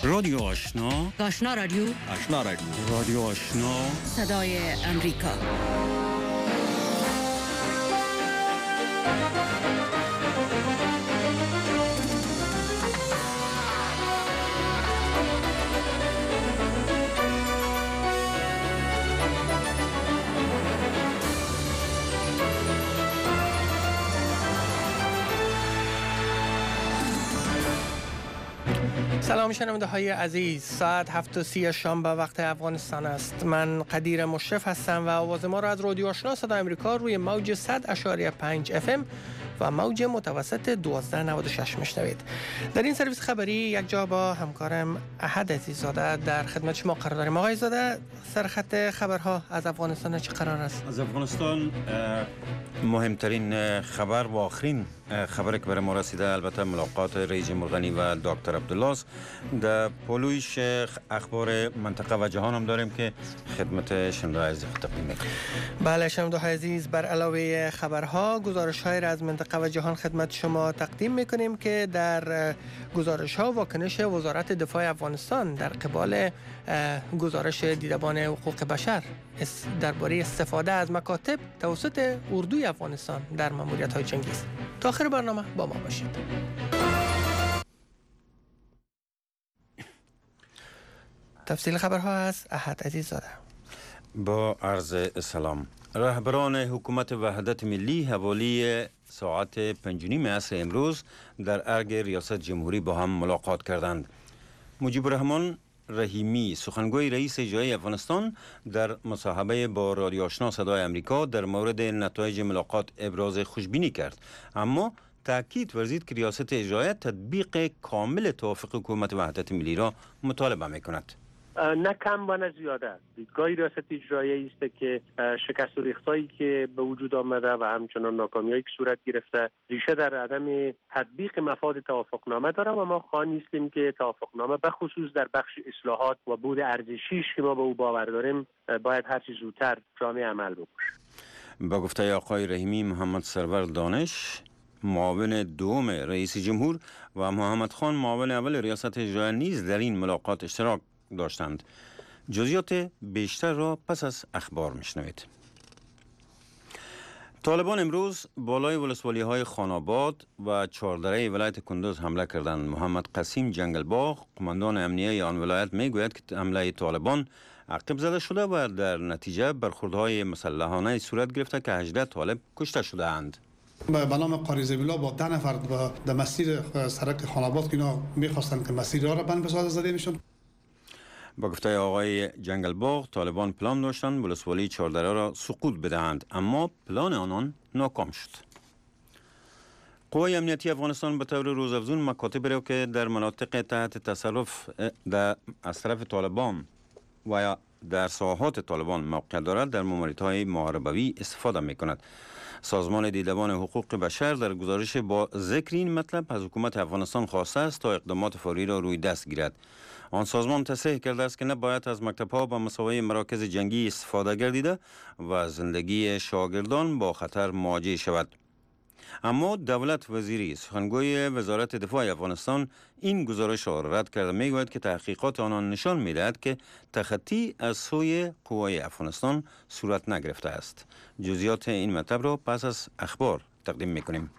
رادیو آشنا، آشنا رادیو، آشنا رادیو، رادیو آشنا، صدای امریکا. سلام شنونده های عزیز، ساعت 7:30 شام به وقت افغانستان است. من قدیر مشرف هستم و آواز ما را از رادیو آشنا صدای امریکا روی موج 100.5 FM و موج متوسط 1296 میشنوید. در این سرویس خبری یک جا با همکارم احد عزیزاده در خدمت شما قرار داریم. آقای زاده، سرخط خبرها از افغانستان چه قرار است؟ از افغانستان مهمترین خبر و آخرین خبری که برای ما رسیده البته ملاقات رئیس جمهور غنی و دکتر عبدالله است. در پلویش اخبار منطقه و جهان هم داریم که خدمت شنونده عزیز تقدیم میکنیم. بله شنونده عزیز، بر علاوه خبرها گزارش های از منطقه و جهان خدمت شما تقدیم میکنیم که در گزارش ها واکنش وزارت دفاع افغانستان در قبال گزارش دیدبان حقوق بشر درباره استفاده از مکاتب توسط اردوی افغانستان در ماموریت های جنگی است. تا آخر برنامه با ما باشید. تفصیل خبرها از احد عزیزاده. با عرض سلام. رهبران حکومت وحدت ملی حوالی ساعت 5:30 عصر امروز در ارگ ریاست جمهوری با هم ملاقات کردند. مجیب الرحمن رحیمی سخنگوی رئیس اجرایی افغانستان در مصاحبه با رادیو آشنا صدای امریکا در مورد نتایج ملاقات ابراز خوشبینی کرد، اما تأکید ورزید که ریاست اجرایی تطبیق کامل توافق حکومت وحدت ملی را مطالبه می‌کند. نه کم و نه زیاده. دیدگاه ریاست اجرایی است که شکست و ریختایی که به وجود آمده و همچنان ناکامی‌هایی که صورت گرفته ریشه در عدم تطبیق مفاد توافقنامه داره و ما خواهان نیستیم که توافقنامه به خصوص در بخش اصلاحات و بود ارزشیش که ما به او باور داریم باید هر چه زودتر جامع عمل بکنه. با گفته آقای رحیمی، محمد سرور دانش معاون دوم رئیس جمهور و محمد خان معاون اول ریاست اجرایی نیز در این ملاقات اشتراک داشتند. جزئیات بیشتر را پس از اخبار میشنوید. طالبان امروز بالای ولسوالی های خاناباد و چهاردره ولایت کندوز حمله کردند. محمد قسیم جنگلباغ قماندان امنیه آن ولایت میگوید که حمله طالبان عقب زده شده و در نتیجه برخوردهای مسلحانه صورت گرفته که 18 طالب کشته شده اند. به نام قاری زبیلا با 10 نفر در مسیر سرک خاناباد که اینا میخواستن که مسیر را بند بسازه زده میشن. با گفته آقای جنگلباغ طالبان پلان داشتند ولسوالی چهاردره را سقوط بدهند، اما پلان آنان ناکام شد. قوای امنیتی افغانستان به طور روزافزون مکاتب را که در مناطق تحت تصرف از طرف طالبان و یا در ساحات طالبان موقع دارد در ماموریت‌های محاربوی استفاده می‌کند. سازمان دیدبان حقوق بشر در گزارش با ذکر این مطلب از حکومت افغانستان خواسته است تا اقدامات فوری را روی دست گیرد. آن سازمان تصریح کرده است که نباید از مکتب‌ها با مسابقه مراکز جنگی استفاده گردیده و زندگی شاگردان با خطر مواجه شود. اما دولت وزیری سخنگوی وزارت دفاع افغانستان این گزارش را رد کرده، میگوید که تحقیقات آنان نشان می‌دهد که تخطی از سوی قوای افغانستان صورت نگرفته است. جزئیات این مطلب را پس از اخبار تقدیم می‌کنیم.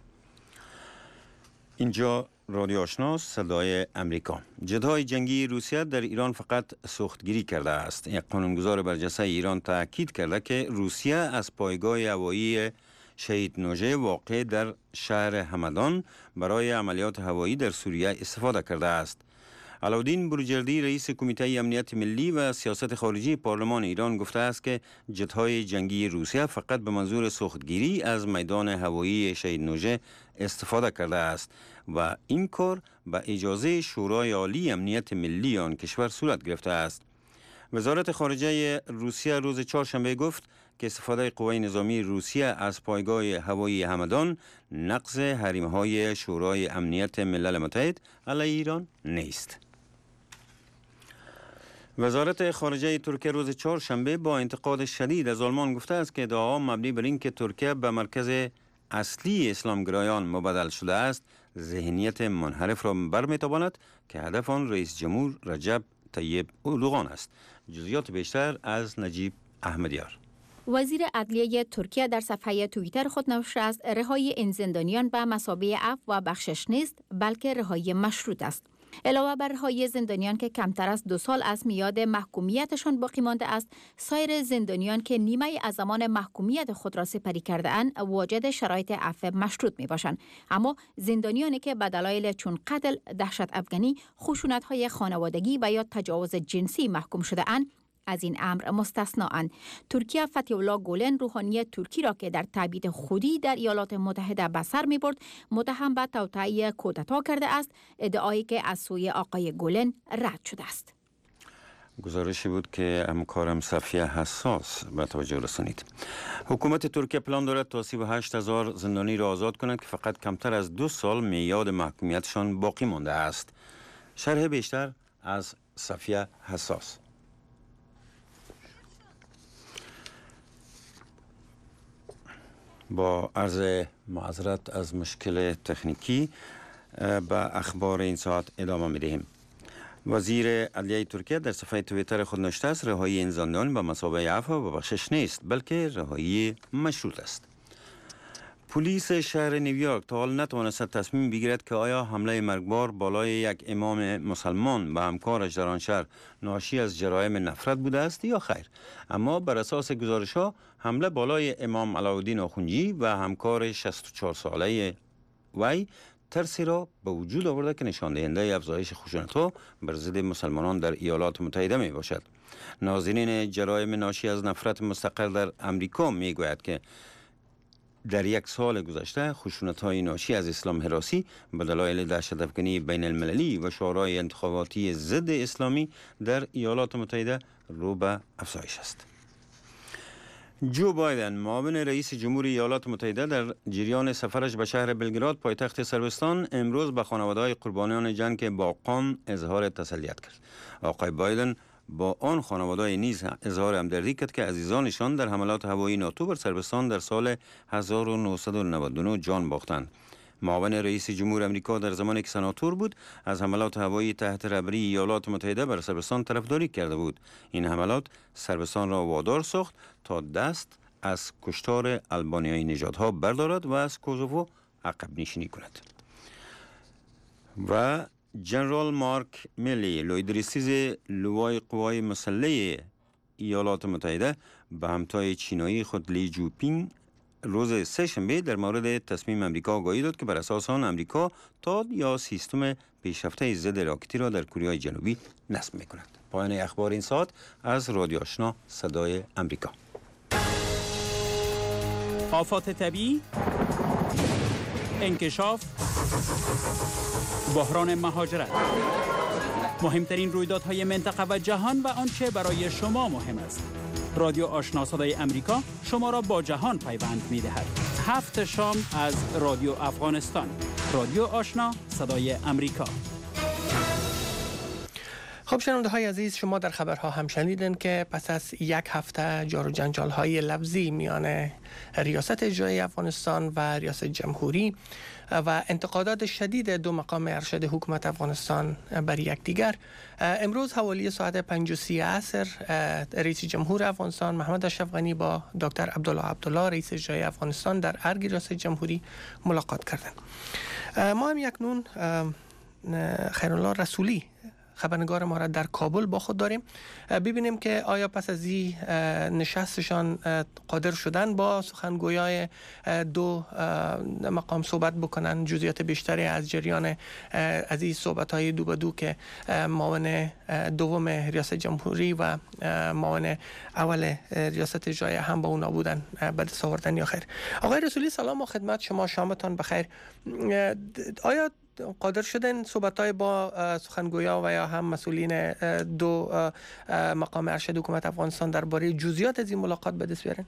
اینجا رادیو آشنا صدای امریکا. جدهای جنگی روسیه در ایران فقط سوختگیری کرده است. یک قانونگذار برجسته ایران تاکید کرده که روسیه از پایگاه هوایی شهید نوژه واقع در شهر همدان برای عملیات هوایی در سوریه استفاده کرده است. علاءالدین بروجردی رئیس کمیته امنیت ملی و سیاست خارجی پارلمان ایران گفته است که جت‌های جنگی روسیه فقط به منظور سوختگیری از میدان هوایی شهید نوژه استفاده کرده است و این کار به اجازه شورای عالی امنیت ملی آن کشور صورت گرفته است. وزارت خارجه روسیه روز چهارشنبه گفت که استفاده قوای نظامی روسیه از پایگاه هوایی همدان نقض حریم‌های شورای امنیت ملل متحد علیه ایران نیست. وزارت خارجه ترکیه روز چهارشنبه با انتقاد شدید از آلمان گفته است که ادعاها مبنی بر این که ترکیه به مرکز اصلی اسلامگرایان مبدل شده است، ذهنیت منحرف را برمی‌تاباند که هدف آن رئیس جمهور رجب طیب اردوغان است. جزئیات بیشتر از نجیب احمدیار. وزیر عدلیه ترکیه در صفحه توییتر خود نوشته است رهایی این زندانیان به مثابه عفو و بخشش نیست، بلکه رهایی مشروط است. علاوه بر رهایی زندانیان که کمتر از 2 سال از میاد محکومیتشان باقی مانده است، سایر زندانیان که نیمه از زمان محکومیت خود را سپری کرده اند واجد شرایط عفو مشروط می باشند. اما زندانیانی که به دلایل چون قتل، دهشت افغانی، خشونت‌های خانوادگی و یا تجاوز جنسی محکوم شده اند از این امر مستثنااند. ترکیه فتح الله گولن روحانی ترکی را که در تبعید خودی در ایالات متحده به سر می برد متهم به توطئه کودتا کرده است، ادعایی که از سوی آقای گولن رد شده است. گزارشی بود که همکارم صفیه حساس به توجه رسانید. حکومت ترکیه پلان دارد تا 38,000 زندانی را آزاد کند که فقط کمتر از 2 سال میعاد محکومیتشان باقی مانده است. شرح بیشتر از صفیه حساس. با عرض معذرت از مشکل تکنیکی به اخبار این ساعت ادامه می‌دهیم. وزیر عدلیه ترکیه در صفحه توییتر خود نوشته است رهایی این زندانیان به مثابه عفو و بخشش نیست، بلکه رهایی مشروط است. پلیس شهر نیویورک تا حال نتوانست تصمیم بگیرد که آیا حمله مرگبار بالای یک امام مسلمان به همکارش در آن شهر ناشی از جرایم نفرت بوده است یا خیر. اما بر اساس گزارش‌ها حمله بالای امام علاءالدین آخوندی و همکار 64 ساله وی ترسی را به وجود آورده که نشان دهنده افزایش خشونت‌ها بر ضد مسلمانان در ایالات متحده می باشد. ناظرین جرایم ناشی از نفرت مستقر در امریکا می گوید که در 1 سال گذشته خشونت‌های ناشی از اسلام هراسی به دلایل دهشت افغانی بین المللی و شورای انتخاباتی ضد اسلامی در ایالات متحده رو به افزایش است. جو بایدن معاون رئیس جمهور ایالات متحده در جریان سفرش به شهر بلگراد پایتخت صربستان امروز به خانواده‌های قربانیان جنگ باقان اظهار تسلیت کرد. آقای بایدن با آن خانواده نیز اظهار همدردی کرد که عزیزانشان در حملات هوایی ناتو بر صربستان در سال 1999 جان باختند. معاون رئیس جمهور امریکا در زمانی که سناتور بود از حملات هوایی تحت رهبری ایالات متحده بر صربستان طرفداری کرده بود. این حملات صربستان را وادار ساخت تا دست از کشتار البانیایی نژادها بردارد و از کوزوو عقب نشینی کند. و جنرال مارک میلی لویدریسیز لوای قوای مسلح ایالات متحده به همتای چینایی خود لی جوپینگ روز سه‌شنبه در مورد تصمیم امریکا آگاهی داد که بر اساس آن امریکا تاد یا سیستم پیشرفته ضد راکتی را در کره جنوبی نصب می‌کند. پایان اخبار این ساعت از رادیو آشنا صدای امریکا. آفات طبیعی، انکشاف، بحران مهاجرت، مهمترین رویدادهای منطقه و جهان و آنچه برای شما مهم است. رادیو آشنا صدای امریکا شما را با جهان پیوند می‌دهد. 7 شام از رادیو افغانستان. رادیو آشنا صدای امریکا. خب شنونده های عزیز، شما در خبرها هم شنیدن که پس از 1 هفته جار و جنجال های لفظی میان ریاست اجرایی افغانستان و ریاست جمهوری و انتقادات شدید 2 مقام ارشد حکومت افغانستان بر یکدیگر، امروز حوالی ساعت 5:30 عصر رئیس جمهور افغانستان محمد اشرف غنی با دکتر عبدالله رئیس اجرایی افغانستان در ارگ ریاست جمهوری ملاقات کردند. ما هم یکنون خیرالله رسولی خبرنگار ما را در کابل با خود داریم. ببینیم که آیا پس از این نشستشان قادر شدن با سخنگویای 2 مقام صحبت بکنن، جزئیات بیشتری از جریان از این صحبت‌های 2 به 2 که معاون دوم ریاست جمهوری و معاون اول ریاست اجرایی هم با اونا بودن به دست آوردن یا خیر. آقای رسولی سلام و خدمت شما، شامتان بخیر. آیا قادر شدن صحبت‌های با سخنگویا و یا هم مسئولین 2 مقام ارشد حکومت افغانستان درباره جزئیات از این ملاقات به دست بیارن؟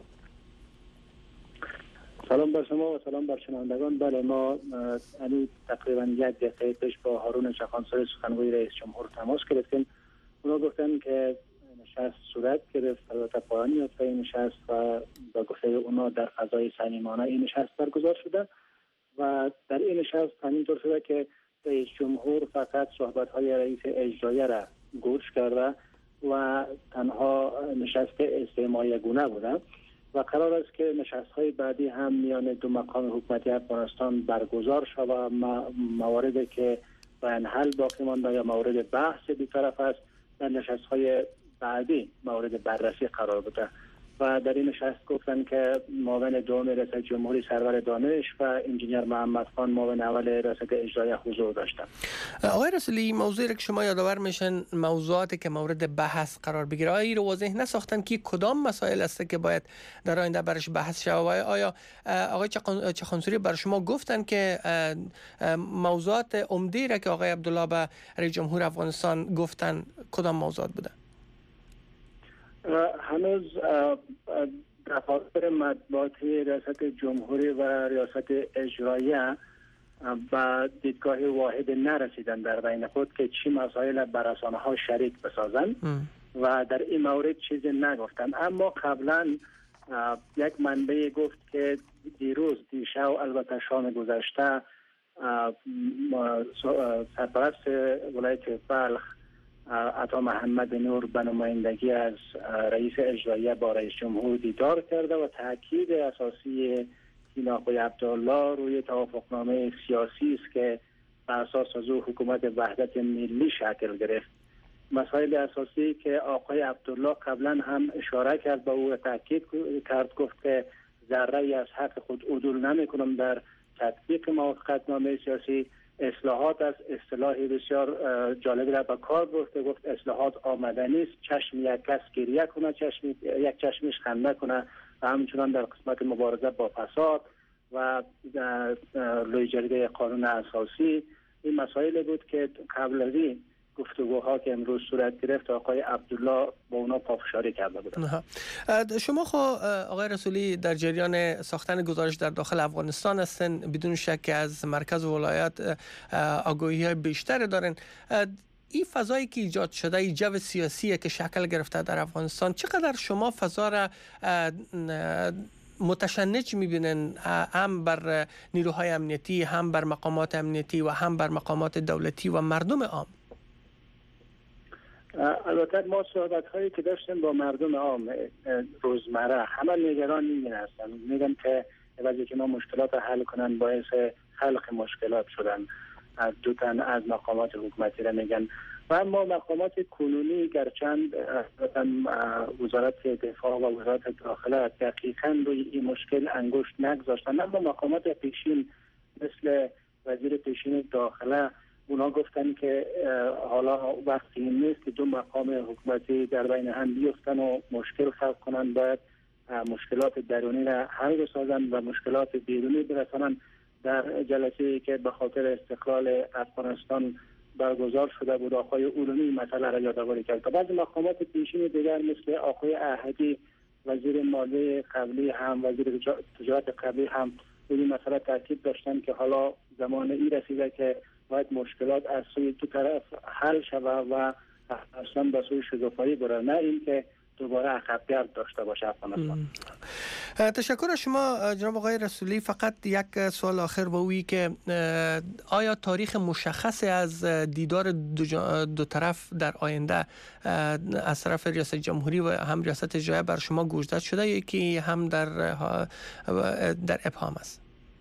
سلام بر شما و سلام بر شنوندگان. بله، ما تقریبا 1 دقیقه پیش با هارون شخانساری سخنگوی رئیس جمهور تماس گرفتیم. اونا گفتن که نشست صورت گرفت، البته پایان یافته این نشست و با گفته توسعه اونا در فضای صمیمانه این نشست برگزار شده و در این نشست همینطور شده که رئیس جمهور فقط صحبت‌های رئیس اجرایی را گوش کرده و تنها نشست استماعی گونه بوده و قرار است که نشست‌های بعدی هم میان دو مقام حکومتی افغانستان برگزار شود و مواردی که بیان حل باقی مانده یا مورد بحث دو طرف است در نشست‌های بعدی مورد بررسی قرار بوده و در این نشست گفتن که معاون دوم رئیس جمهوری سرور دانش و انجینیر محمد خان معاون اول رئیس اجرایی حضور داشتند. آقای رسولی، موضوعی که شما یادآور میشن موضوعاتی که مورد بحث قرار بگیره آیا رو واضح نساختن که کدام مسائل است که باید در آینده برش بحث شود و آیا آقای چخانسوری بر شما گفتن که موضوعات عمده را که آقای عبدالله به رئیس جمهور افغانستان گفتن کدام موضوعات بوده؟ هنوز دفاتر مطبوعاتی ریاست جمهوری و ریاست اجراییه به دیدگاه واحد نرسیدن در بین خود که چی مسائل بر رسانه ها شریک بسازن و در این مورد چیزی نگفتن. اما قبلا یک منبع گفت که دیشب البته شام گذشته سرپرست ولایت بلخ عطا محمد نور به نمایندگی از رئیس اجرایی با رئیس جمهور دیدار کرده و تاکید اساسی این آقای عبدالله روی توافقنامه سیاسی است که بر اساس از او حکومت وحدت ملی شکل گرفت. مسائل اساسی که آقای عبدالله قبلا هم اشاره کرد به او تاکید کرد، گفت که ذره از حق خود عدول نمی‌کنم در تطبیق موافقتنامه سیاسی. اصلاحات از اصطلاح بسیار جالبی را به کار برده، گفت اصلاحات آمده نیست، چشم یک کس گریه کنه، یک چشمش خنده کنه و همچنان در قسمت مبارزه با فساد و لوی جرگه قانون اساسی. این مسائل بود که قبل از این گفتگوها که امروز صورت گرفت آقای عبدالله با اونا پافشاری کرده بودند. شما آقای رسولی در جریان ساختن گزارش در داخل افغانستان هستن، بدون شک از مرکز و ولایت آگاهی بیشتر دارن. این فضایی که ایجاد شده، این جو سیاسی که شکل گرفته در افغانستان، چقدر شما فضا را متشنج میبینن هم بر نیروهای امنیتی، هم بر مقامات امنیتی و هم بر مقامات دولتی و مردم عام؟ البته ما صحبت هایی که داشتیم با مردم عام روزمره همه نگران این هستن، میگن که وقتی که ما مشکلات رو حل کنن باعث خلق مشکلات شدن. دو تن از مقامات حکومتی را میگن و اما مقامات کنونی گرچند وزارت دفاع و وزارت داخله دقیقاً روی این مشکل انگشت نگذاشتن، اما مقامات پیشین مثل وزیر پیشین داخله اونا گفتن که حالا وقتی نیست که دو مقام حکومتی در بین هم بیفتن و مشکل خلق کنن، باید مشکلات درونی را حل بسازن و مشکلات بیرونی برسانن. در جلسه‌ای که به خاطر استقلال افغانستان برگزار شده بود آقای اولومی مسئله را یادآوری کرد. بعضی مقامات پیشین دیگر مثل آقای احدی وزیر مالیه قبلی هم وزیر تجارت قبلی هم این مسئله تاکید داشتن که حالا زمان این رسیده که باید مشکلات از سوی دو طرف حل شود و اصلا به سوی شکوفایی بره، نه اینکه دوباره عقبگرد داشته باشه افغانستان. تشکر از شما جناب آقای رسولی. فقط یک سوال آخر با اویی که آیا تاریخ مشخصی از دیدار دو طرف در آینده از طرف ریاست جمهوری و هم ریاست اجرایی بر شما گوشزد شده یا که هم در ابهام است؟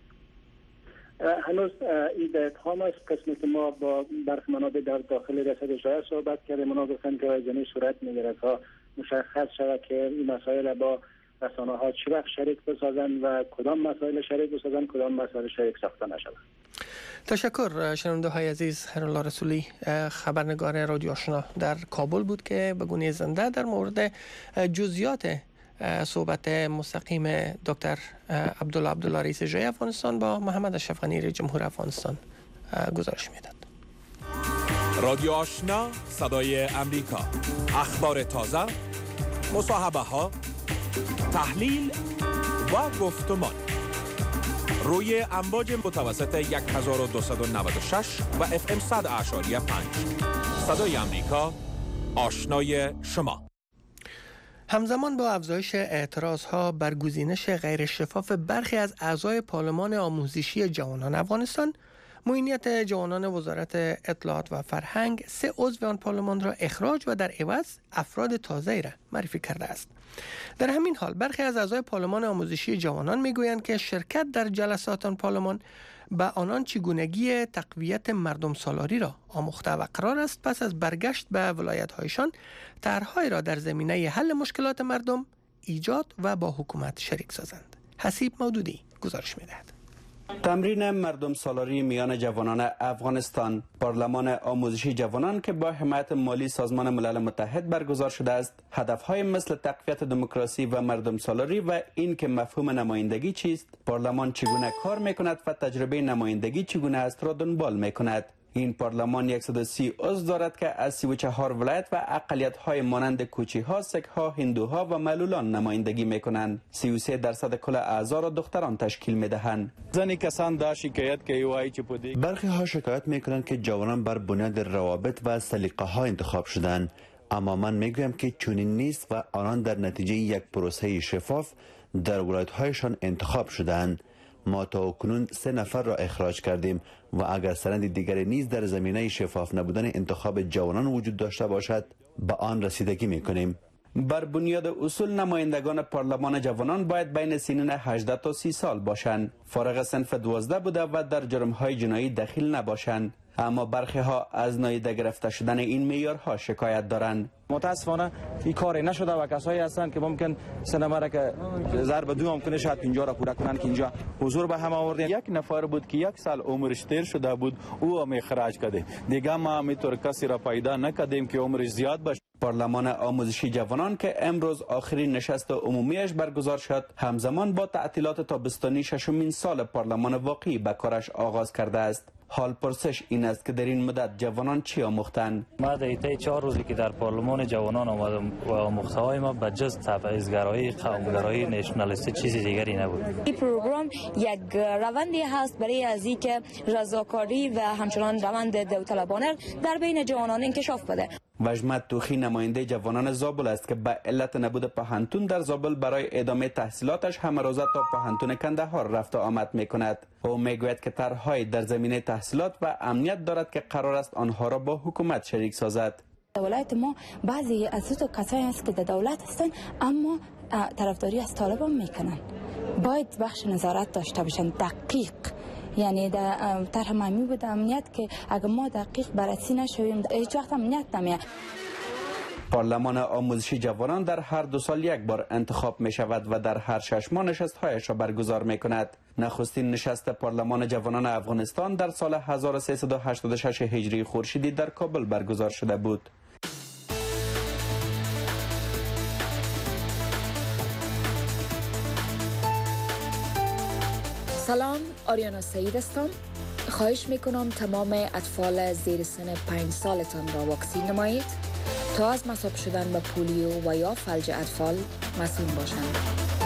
هنوز این در ابهام است. قسمی که ما با برخی منابع در داخل ریاست اجرایی صحبت کردیم، اونا گفتن که رایزنی صورت میگیره تا مشخص شود که این مسائل با رسانه ها چی وقت شریک بسازن و کدام مسائل شریک بسازن، کدام مسائل شریک ساخته نشود. تشکر. شنونده های عزیز، خیرالله رسولی خبرنگار رادیو آشنا در کابل بود که به گونه زنده در مورد جزئیات صحبت مستقیم دکتر عبدالله رئیس اجرایی افغانستان با محمد اشرف غنی رئیس جمهور افغانستان گزارش میداد. رادیو آشنا، صدای امریکا، اخبار تازه، مصاحبه ها، تحلیل و گفتمان روی امواج متوسط 1296 و FM 100.5. صدای امریکا، آشنای شما. همزمان با افزایش اعتراضها بر گزینش غیر شفاف برخی از اعضای پارلمان آموزشی جوانان افغانستان، معینیت جوانان وزارت اطلاعات و فرهنگ 3 عضو آن پارلمان را اخراج و در عوض افراد تازه‌ای را معرفی کرده است. در همین حال برخی از اعضای پارلمان آموزشی جوانان میگویند که شرکت در جلسات آن پارلمان به آنان چگونگی تقویت مردم سالاری را آموخته و قرار است پس از برگشت به ولایت‌هایشان طرح‌هایی را در زمینه حل مشکلات مردم ایجاد و با حکومت شریک سازند. حسیب مودودی گزارش می‌دهد. تمرین مردم سالاری میان جوانان افغانستان، پارلمان آموزشی جوانان که با حمایت مالی سازمان ملل متحد برگزار شده است، هدفهای مثل تقویت دموکراسی و مردم سالاری و این که مفهوم نمایندگی چیست، پارلمان چگونه کار میکند و تجربه نمایندگی چگونه است را دنبال میکند. این پارلمان 130 عضو دارد که از 34 ولایت و اقلیت‌های مانند کوچی‌ها، سک‌ها، هندوها و معلولان نمایندگی می‌کنند. 33% کل اعضا را دختران تشکیل می‌دهند. برخی ها شکایت می‌کنند که جوانان بر بنیاد روابط و سلیقه‌ها انتخاب شدند، اما من می‌گویم که چنین نیست و آنان در نتیجه یک پروسه شفاف در ولایت‌هایشان انتخاب شدند. ما تا کنون 3 نفر را اخراج کردیم و اگر سند دیگری نیز در زمینه شفاف نبودن انتخاب جوانان وجود داشته باشد به آن رسیدگی میکنیم. بر بنیاد اصول نمایندگان پارلمان جوانان باید بین سنین 18 تا 30 سال باشند، فارغ صنف 12 بوده و در جرم‌های جنایی دخیل نباشند. اما برخی ها از نادیده گرفته شدن این معیارها شکایت دارند. متاسفانه این کار نشده و کسایی هستند که ممکن سینما را که ضرب 2 ممکنه شاید 50 را پوره کنند که اینجا حضور به هم آوردیم. یک نفر بود که 1 سال عمرش تیر شده بود، او هم اخراج کرده. دیگه ما همینطور کسی را پیدا نکردیم که عمرش زیاد باشه. پارلمان آموزشی جوانان که امروز آخرین نشست عمومیش برگزار شد، همزمان با تعطیلات تابستانی 6مین سال پارلمان واقعی به کارش آغاز کرده است. حال پرسش این است که در این مدت جوانان چی آموختند؟ ما در طی 4 روزی که در پارلمان جوانان آمدم و آموخته‌های ما به جز تبعیض‌گرایی، قوم‌گرایی، نشنالیستی چیزی دیگری نبود. این پروگرام یک روندی هست برای از اینکه رضاکاری و همچنان روند داوطلبانه در بین جوانان انکشاف بده. وجمت توخی نماینده جوانان زابل است که به علت نبود پهنتون در زابل برای ادامه تحصیلاتش همه روزه تا پهنتون کندهار رفت و آمد میکند. او میگوید که طرح‌های در زمینه تحصیلات و امنیت دارد که قرار است آنها را با حکومت شریک سازد. ولایت ما بعضی از تو کسایی است که در دولت هستند اما طرفداری از طالبان میکنن. باید بخش نظارت داشته باشند دقیق. یعنی در طرح مهمی بود امنیت که اگر ما دقیق بررسی نشویم هیچ وقت امنیت نمیاد. پارلمان آموزشی جوانان در هر 2 سال یک بار انتخاب می شود و در هر 6 ماه نشست‌هایش را برگزار می کند. نخستین نشست پارلمان جوانان افغانستان در سال 1386 هجری خورشیدی در کابل برگزار شده بود. سلام، آریانا سعید هستم. خواهش میکنم تمام اطفال زیر سن 5 سالتان را واکسین نمایید تا از مصاب شدن به پولیو و یا فلج اطفال مسئول باشند.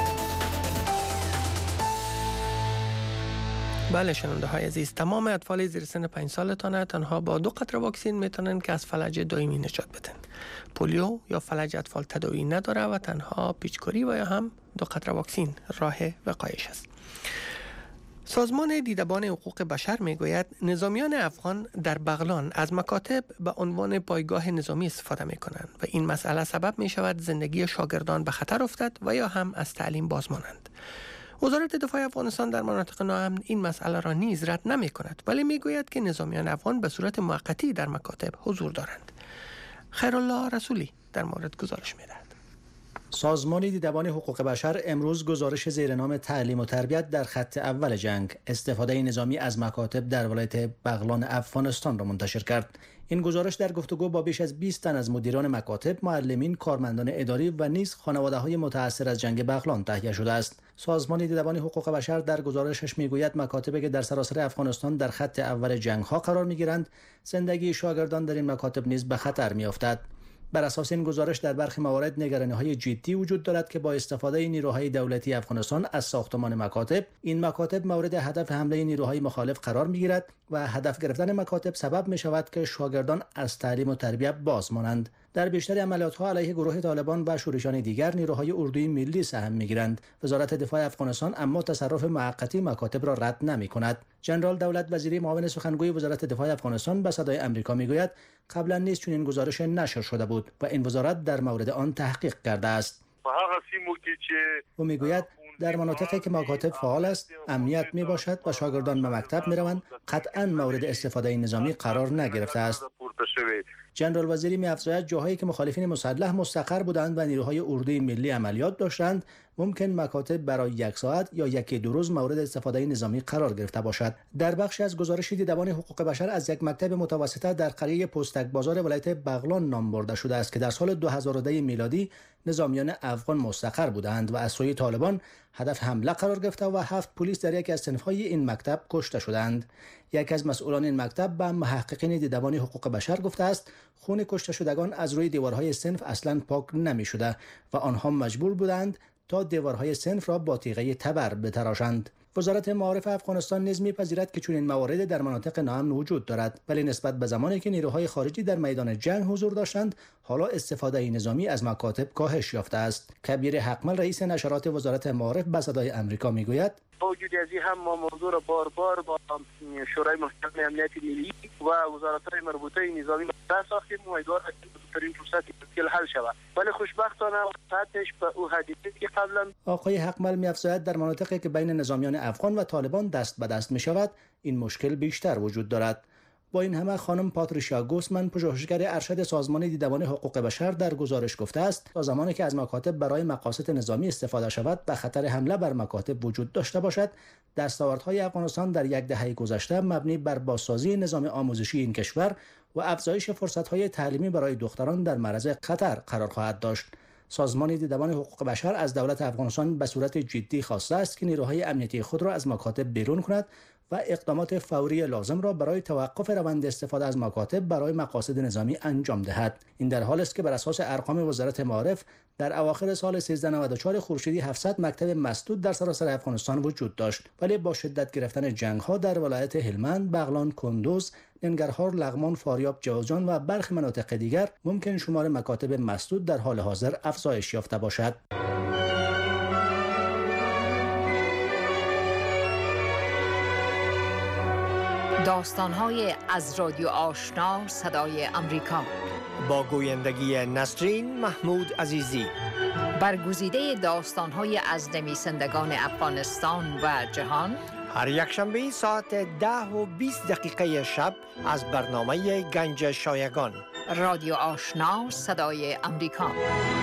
بله شنونده های عزیز، تمام اطفال زیر سن 5 سالتان تنها با 2 قطره واکسین میتونن که از فلج دائمی نجات بدن. پولیو یا فلج اطفال تداوی نداره و تنها پیچکاری و یا هم 2 قطره واکسین راه وقایش است. سازمان دیدبان حقوق بشر میگوید نظامیان افغان در بغلان از مکاتب به عنوان پایگاه نظامی استفاده میکنند و این مسئله سبب می شود زندگی شاگردان به خطر افتد و یا هم از تعلیم باز مانند. وزارت دفاع افغانستان در مناطق ناامن این مسئله را نیز رد نمی کند ولی می گوید که نظامیان افغان به صورت موقتی در مکاتب حضور دارند. خیرالله رسولی در مورد گزارش می دهد. سازمان دیدبان حقوق بشر امروز گزارش زیر نام تعلیم و تربیت در خط اول جنگ استفاده نظامی از مکاتب در ولایت بغلان افغانستان را منتشر کرد. این گزارش در گفتگو با بیش از 20 تن از مدیران مکاتب، معلمین، کارمندان اداری و نیز خانواده‌های متأثر از جنگ بغلان تهیه شده است. سازمان دیدبان حقوق بشر در گزارشش میگوید مکاتبی که در سراسر افغانستان در خط اول جنگ‌ها قرار می‌گیرند، زندگی شاگردان در این مکاتب نیز به خطر می‌افتد. بر اساس این گزارش در برخی موارد نگرانی‌های جدی وجود دارد که با استفاده نیروهای دولتی افغانستان از ساختمان مکاتب، این مکاتب مورد هدف حمله نیروهای مخالف قرار می‌گیرد و هدف گرفتن مکاتب سبب می‌شود که شاگردان از تعلیم و تربیت باز مانند. در بیشتر عملیات‌ها علیه گروه طالبان و شورشیان دیگر نیروهای اردوی ملی سهم می‌گیرند. وزارت دفاع افغانستان اما تصرف موقتی مکاتب را رد نمی‌کند. ژنرال دولت وزیری معاون سخنگوی وزارت دفاع افغانستان به صدای آمریکا می‌گوید قبلا نیز چنین گزارش نشر شده بود و این وزارت در مورد آن تحقیق کرده است. او می‌گوید در مناطقی که مکاتب فعال است امنیت می باشد و شاگردان به مکتب می روند، قطعا مورد استفاده نظامی قرار نگرفته است. ژنرال وزیری می افزاید جاهایی که مخالفین مسلح مستقر بودند و نیروهای اردوی ملی عملیات داشتند ممکن مکاتب برای 1 ساعت یا 1-2 روز مورد استفاده نظامی قرار گرفته باشد. در بخشی از گزارش دیدبان حقوق بشر از یک مکتب متوسطه در قریه پستک بازار ولایت بغلان نام برده شده است که در سال 2010 میلادی نظامیان افغان مستقر بودند و از سوی طالبان هدف حمله قرار گرفته و 7 پلیس در یک از صنف‌های این مکتب کشته شدند. یک از مسئولان این مکتب به محققین دیدبان حقوق بشر گفته است خون کشته شدگان از روی دیوارهای صنف اصلاً پاک نمی‌شده و آنها مجبور بودند تا دیوارهای صنف را با تیغه تبر بتراشند. وزارت معارف افغانستان نیز می‌پذیرد که چنین موارد در مناطق ناامن وجود دارد، ولی نسبت به زمانی که نیروهای خارجی در میدان جنگ حضور داشتند حالا استفاده نظامی از مکاتب کاهش یافته است. کبیر حقمل رئیس نشرات وزارت معارف به صدای آمریکا میگوید با وجود از این هم ما موضوع را بار با شورای محکمه امنیت ملی و وزارت‌های مربوطه نظامی مطرح ساختیم و امیدوارم که این فرصت مشکل حل شود، ولی خوشبختانه سطحش به او حدیثی که قبلا. آقای حقمل می‌افزاید در مناطقی که بین نظامیان افغان و طالبان دست به دست می‌شود این مشکل بیشتر وجود دارد. با این همه خانم پاتریشیا گوسمن پژوهشگر ارشد سازمان دیدبان حقوق بشر در گزارش گفته است تا زمانی که از مکاتب برای مقاصد نظامی استفاده شود و خطر حمله بر مکاتب وجود داشته باشد، دستاوردهای افغانستان در 10 دهه گذشته مبنی بر بازسازی نظام آموزشی این کشور و افزایش فرصت‌های تعلیمی برای دختران در معرض خطر قرار خواهد داشت. سازمان دیدبان حقوق بشر از دولت افغانستان به صورت جدی خواسته است که نیروهای امنیتی خود را از مکاتب بیرون کند و اقدامات فوری لازم را برای توقف روند استفاده از مکاتب برای مقاصد نظامی انجام دهد. این در حالی است که بر اساس ارقام وزارت معارف در اواخر سال 1394 خورشیدی 700 مکتب مسدود در سراسر افغانستان وجود داشت، ولی با شدت گرفتن جنگ‌ها در ولایت هلمند، بغلان، کندوز، ننگرهار، لغمان، فاریاب، جوزجان و برخی مناطق دیگر ممکن شمار مکاتب مسدود در حال حاضر افزایش یافته باشد. داستان‌های از رادیو آشنا صدای امریکا با گویندگی نسرین محمود عزیزی. برگزیده داستان‌های از نویسندگان افغانستان و جهان هر یک شنبه ساعت 10:20 شب از برنامه گنج شایگان. رادیو آشنا صدای امریکا.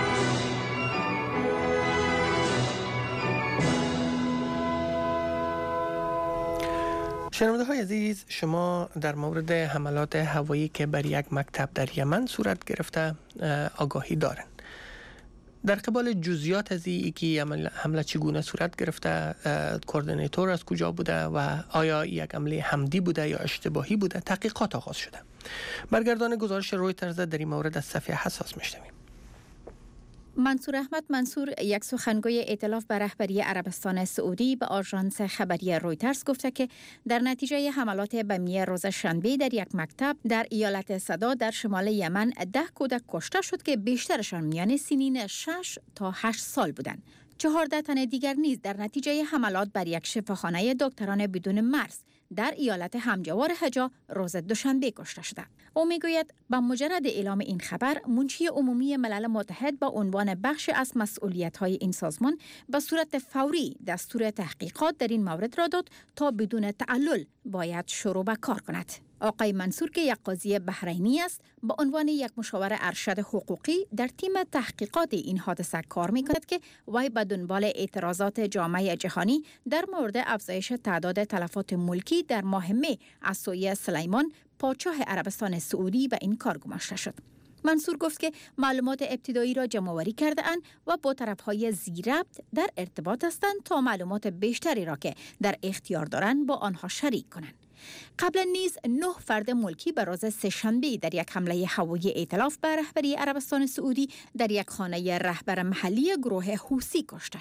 شنونده های عزیز، شما در مورد حملات هوایی که بر یک مکتب در یمن صورت گرفته آگاهی دارند. در قبال جزئیات از این که حمله چگونه صورت گرفته، کوردیناتور از کجا بوده و آیا یک حمله عمدی بوده یا اشتباهی بوده، تحقیقات آغاز شده. برگردان گزارش رویترز در این مورد از صفحه حساس میشنویم. منصور احمد منصور، یک سخنگوی ائتلاف به رهبری عربستان سعودی، به آژانس خبری رویترز گفته که در نتیجه حملات بمی روز شنبه در یک مکتب در ایالت صدا در شمال یمن 10 کودک کشته شد که بیشترشان میان سنین 6 تا 8 سال بودند. 14 تن دیگر نیز در نتیجه حملات بر یک شفاخانه دکتران بدون مرز در ایالت همجوار حجا روز دوشنبه کشته شده. او میگوید با مجرد اعلام این خبر، منشی عمومی ملل متحد با عنوان بخش از مسئولیت‌های این سازمان به صورت فوری دستور تحقیقات در این مورد را داد تا بدون تعلل باید شروع به کار کند. آقای منصور که یک قاضی بحرینی است، با عنوان یک مشاور ارشد حقوقی در تیم تحقیقات این حادثه کار می‌کند که وی به دنبال اعتراضات جامعه جهانی در مورد افزایش تعداد تلفات ملکی در ماه می از سوی سلیمان پادشاه عربستان سعودی به این کار گماشته شد. منصور گفت که معلومات ابتدایی را جمع‌آوری کرده‌اند و با طرف‌های ذی‌ربط در ارتباط هستند تا معلومات بیشتری را که در اختیار دارند با آنها شریک کنند. قبلا نیز 9 فرد ملکی به روز سه‌شنبه در یک حمله هوایی ائتلاف به رهبری عربستان سعودی در یک خانه رهبر محلی گروه حوثی کشته شد.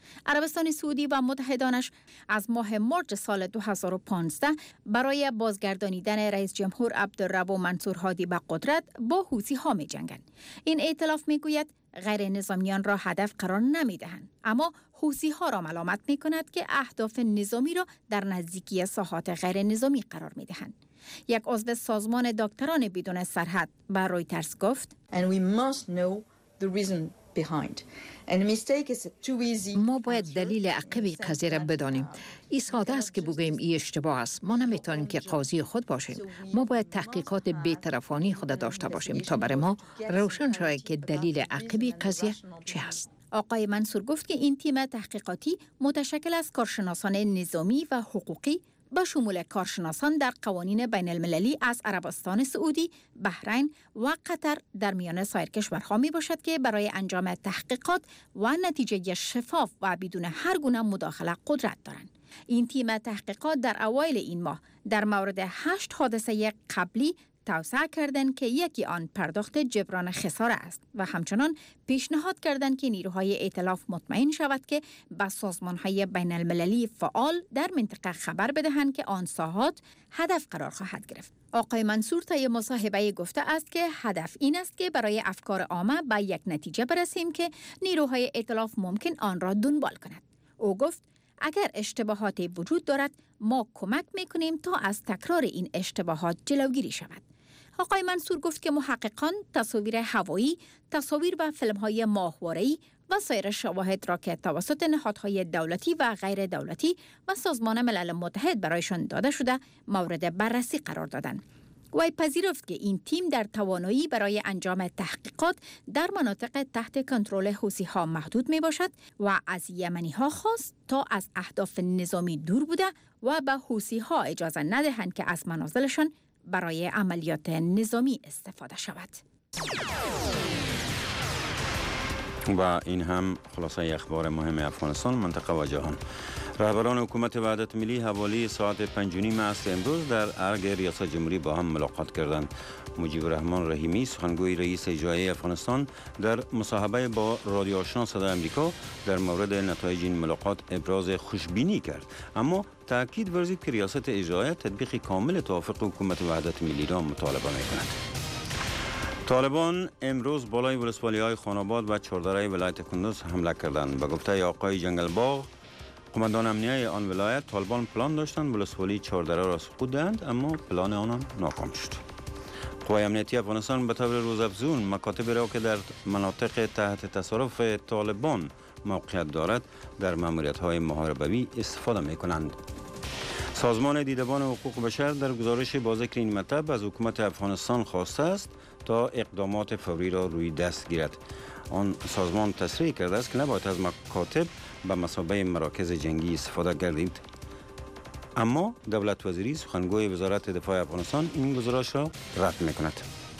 عربستان سعودی و متحدانش از ماه مارس سال 2015 برای بازگردانیدن رئیس جمهور عبدالرب منصور هادی به قدرت با حوثی ها می جنگند. این ائتلاف می گوید غیر نظامیان را هدف قرار نمی دهند، اما حوثی ها را ملامت می کند که اهداف نظامی را در نزدیکی ساحات غیر نظامی قرار می دهند. یک عضو سازمان دکتران بدون سرحد به رویترز گفت ما باید دلیل عقبی قضیه را بدانیم. این ساده است که بگوییم این اشتباه است. ما نمیتونیم که قاضی خود باشیم. ما باید تحقیقات بی‌طرفانه خود داشته باشیم تا برای ما روشن شود که دلیل عقبی قضیه چه است. آقای منصور گفت که این تیم تحقیقاتی متشکل از کارشناسان نظامی و حقوقی با شمول کارشناسان در قوانین بین المللی از عربستان سعودی، بحرین و قطر در میان سایر کشورها می باشد که برای انجام تحقیقات و نتیجه شفاف و بدون هر گونه مداخله قدرت دارند. این تیم تحقیقات در اوایل این ماه در مورد 8 حادثه قبلی توسعه کردند که یکی آن پرداخت جبران خساره است و همچنان پیشنهاد کردند که نیروهای ائتلاف مطمئن شود که به سازمان‌های بین المللی فعال در منطقه خبر بدهند که آن ساحات هدف قرار خواهد گرفت. آقای منصور طی مصاحبه گفته است که هدف این است که برای افکار عامه به یک نتیجه برسیم که نیروهای ائتلاف ممکن آن را دنبال کند. او گفت اگر اشتباهاتی وجود دارد ما کمک میکنیم تا از تکرار این اشتباهات جلوگیری شود. آقای منصور گفت که محققان تصاویر هوایی، تصاویر و فیلم‌های ماهواره‌ای و سایر شواهد را که توسط نهادهای دولتی و غیر دولتی و سازمان ملل متحد برایشان داده شده مورد بررسی قرار دادند. وی پذیرفت که این تیم در توانایی برای انجام تحقیقات در مناطق تحت کنترل حوثی‌ها محدود می باشد و از یمنی‌ها خواست تا از اهداف نظامی دور بوده و به حوثی‌ها اجازه ندهند که از منازلشان برای عملیات نظامی استفاده شود. و این هم خلاصه اخبار مهم افغانستان، منطقه و جهان. رهبران حکومت وحدت ملی حوالی ساعت 5:30 عصر امروز در ارگ ریاست جمهوری با هم ملاقات کردند. مجیب الرحمان رحیمی سخنگوی رئیس اجرایی افغانستان در مصاحبه با رادیو آشنا صدای آمریکا در مورد نتایج این ملاقات ابراز خوشبینی کرد، اما تاکید ورزید که ریاست اجرایی تطبیق کامل توافق حکومت وحدت ملی را مطالبه می‌کند. طالبان امروز بالای ولسوالی‌های خاناباد و چهاردره ولایت کندوز حمله کردند. به گفته آقای جنگلباغ، قماندان امنیه آن ولایت، طالبان پلان داشتند ولسوالی چهاردره را سقوط دهند، اما پلان آنان ناکام شد. قوای امنیتی افغانستان به طور روزافزون مکاتبی را که در مناطق تحت تصرف طالبان موقعیت دارد در ماموریت‌های محاربوی استفاده می‌کنند. سازمان دیدبان حقوق بشر در گزارش با ذکر این مطلب از حکومت افغانستان خواسته است تا اقدامات فوری را روی دست گیرد. آن سازمان تصریح کرده است که نباید از مکاتب به مثابه مراکز جنگی استفاده گردید. اما دولت وزیری سخنگوی وزارت دفاع افغانستان این گزارش را رد می‌کند.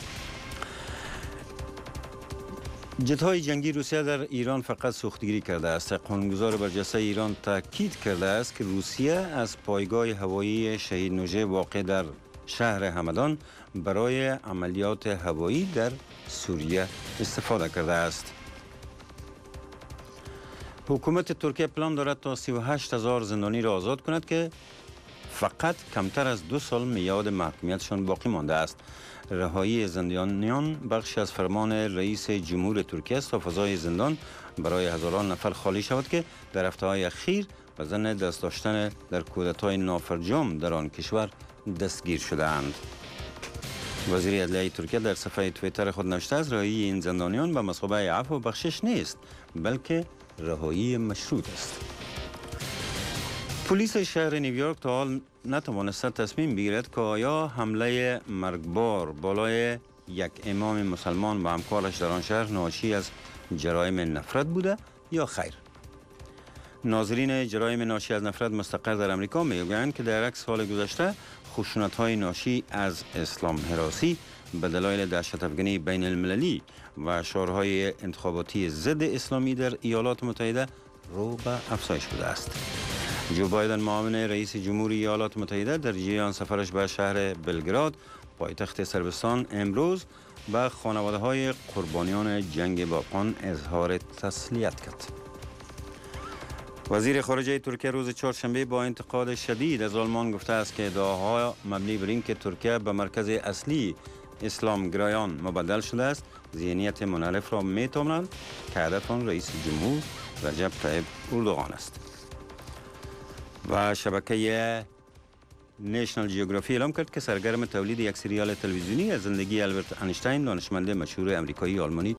جت‌های جنگی روسیه در ایران فقط سوختگیری کرده است. قانونگذار برجسته ایران تاکید کرده است که روسیه از پایگاه هوایی شهید نوژه واقع در شهر همدان برای عملیات هوایی در سوریه استفاده کرده است. حکومت ترکیه پلان دارد تا 38,000 زندانی را آزاد کند که فقط کمتر از 2 سال میعاد محکومیتشان باقی مانده است. رهایی زندانیان بخشی از فرمان رئیس جمهور ترکیه است تا فضای زندان برای هزاران نفر خالی شود که در هفته‌های اخیر به ظن دست داشتن در کودتای نافرجام در آن کشور دستگیر شده‌اند. وزیر عدلیه ترکیه در صفحه توییتر خود نوشته است رهایی این زندانیان به مثابه عفو و بخشش نیست، بلکه رهایی مشروط است. پلیس شهر نیویورک تا حال نتوانسته تصمیم بگیرد که آیا حمله مرگبار بالای یک امام مسلمان و همکارش در آن شهر ناشی از جرایم نفرت بوده یا خیر. ناظرین جرایم ناشی از نفرت مستقر در امریکا میگویند که در عکس سال گذشته خشونت‌های ناشی از اسلام هراسی به دلایل دهشت‌افکنی بین المللی و شعارهای انتخاباتی ضد اسلامی در ایالات متحده رو به افزایش بوده است. جو بایدن معاون رئیس جمهوری ایالات متحده در جریان سفرش به شهر بلگراد پایتخت صربستان امروز به خانواده‌های قربانیان جنگ با افغان اظهار تسلیت کرد. وزیر خارجه ترکیه روز چهارشنبه با انتقاد شدید از آلمان گفته است که ادعاها مبنی بر اینکه ترکیه به مرکز اصلی اسلام گرایان مبدل شده است ذهنیت منحرف را می‌توانند که هدف آن رئیس جمهور رجب طیب اردوغان است. و شبکه نیشنل جیوگرافی اعلام کرد که سرگرم تولید یک سریال تلویزیونی از زندگی آلبرت اینشتین دانشمند مشهور امریکایی آلمانی